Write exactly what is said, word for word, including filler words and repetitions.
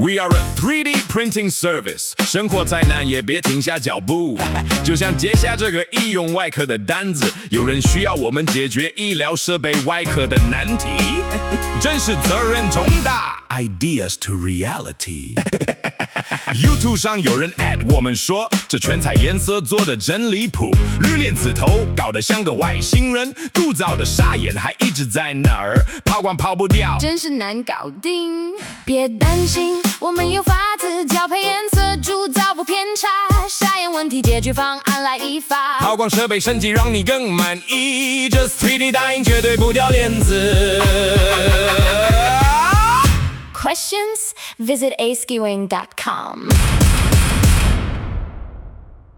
We are a three D printing service， 生活再难也别停下脚步。就像接下这个医用外科的单子，有人需要我们解决医疗设备外科的难题，真是责任重大。Ideas to reality。YouTube 上有人 at 我们说，这全彩颜色做的真离谱，绿莲子头搞得像个外星人，铸造的傻眼还一直在那儿，抛光抛不掉， 真是难搞定。别担心，我们有法子调配颜色，铸造不偏差，傻眼问题解决方案来一发。 抛光设备升级让你更满意，这 三 D 打印绝对不掉链子。 Questions? Visit a skewing dot com.